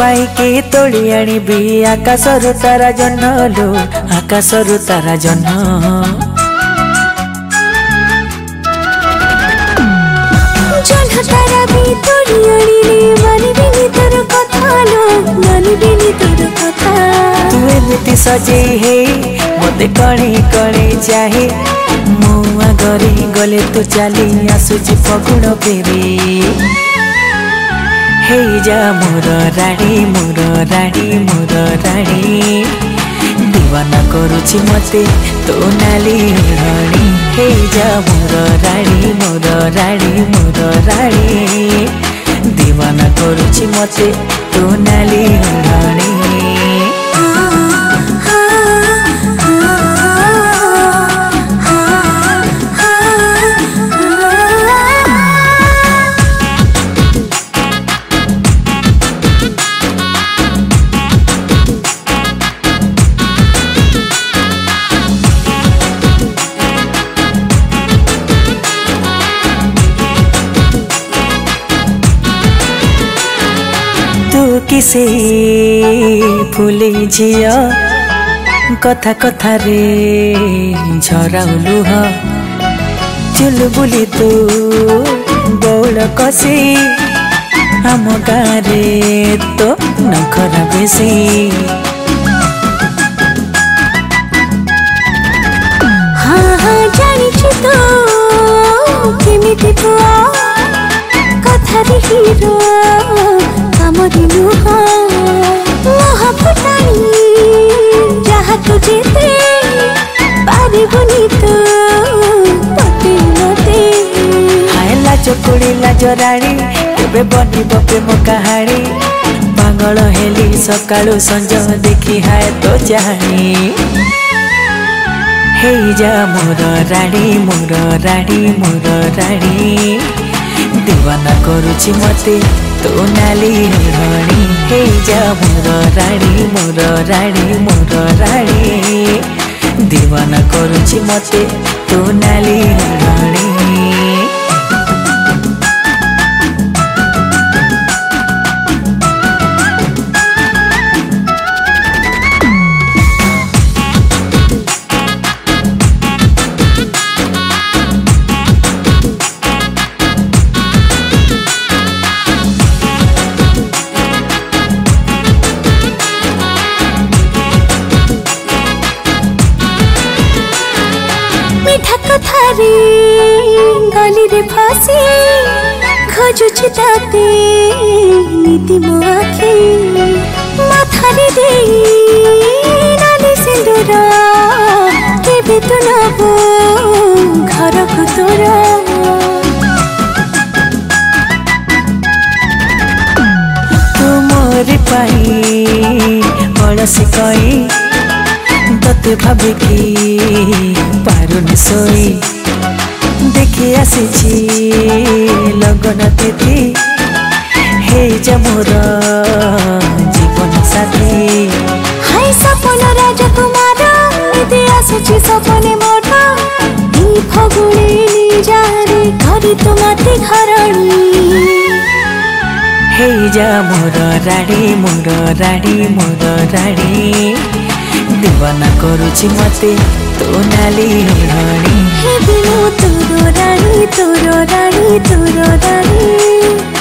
पाइके तोड़ी आनिबी आकाशरु तारा जह्न लो आकाशरु तारा जह्न जह्न तारा भी तोड़ी आनिले मानिबिनी तोर कथा लो मानिबिनी तोर कथा तू एमिति सजेई हे मते कणे कणे चाहे मो आगरे गले तू चली आसुची फगुण फेरी हे जा मोर राणी मोर राणी मोर राणी दीवाना करुची मते तो नाली राणी हे जा मोर राणी मोर राणी मोर राणी दीवाना करुची मते तो नाली राणी किसे फुले झिया कथा कथा रे झराउ लुह चुलबुली तू बौल कसी आम गाँरे तो नखरा बेसी हाँ हाँ जानिछु तो केमिति पुआ कथा रे हिरो कामरी लुह मोह फुटानी जहाँ तुझे पारिबुनी तो पते मते हाय लाज कोड़ी लाज राणी केबे बनिब प्रेम कहानी पागल हेली सकाळु संज देखी हाय तो जानी हे जा मोर राणी मोर राणी मोर राणी दीवाना करुची मते तो नाली राणी हे जा मोर राणी मोर राणी मोर राणी दीवाना करुची मते तो नाली राणी मिठा कथारे गली रे फासी खोजुछि ताते नीति मो आखि माथारे देई नाली सिंदूर केबे तू नबो घर को तोर तुमरी पाई अलसी कई तते भाविकी पारुनी सोई देखी आसी लगन तिथि हे जा मोर जीवन साथी हाय सपन राजकुमार निदे आसुछि सपने मोर ई फगुणी जारे घरी तो माती घरणी हे जा मोर राणी मोर राणी मोर राणी दीवाना करुची मते तो नाली राणी हे बिनु तोरो राणी तोरो राणी तोरो राणी